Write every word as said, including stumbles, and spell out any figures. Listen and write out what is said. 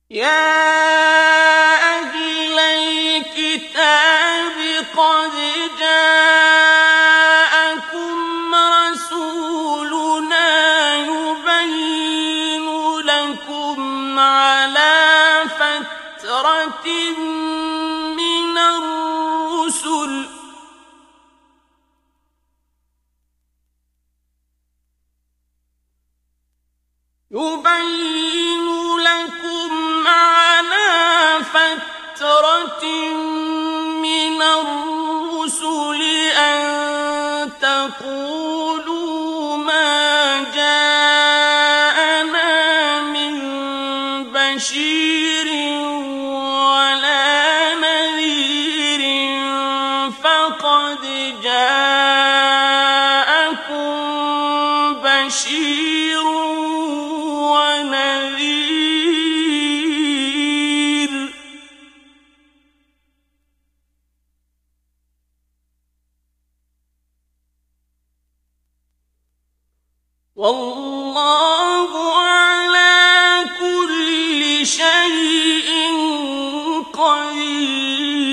يَا أَهْلَ الْكِتَابِ قَدْ جَاءَكُمْ رَسُولُنَا يُبَيِّنُ لَكُمْ عَلَىٰ فَتْرَةٍ مِّنَ الرُّسُلِ يُبَيِّنُ لَكُمْ عَلَىٰ فَتْرَةٍ مِّنَ الرُّسُلِ أَن تَقُولُوا مَا جَاءَنَا مِن بَشِيرٍ وَلَا نَذِيرٍ فَقَدْ جَاءَكُم بَشِيرٌ وَنَذِيرٌ ۗ وَاللَّهُ عَلَىٰ كُلِّ شَيْءٍ قَدِيرٌ.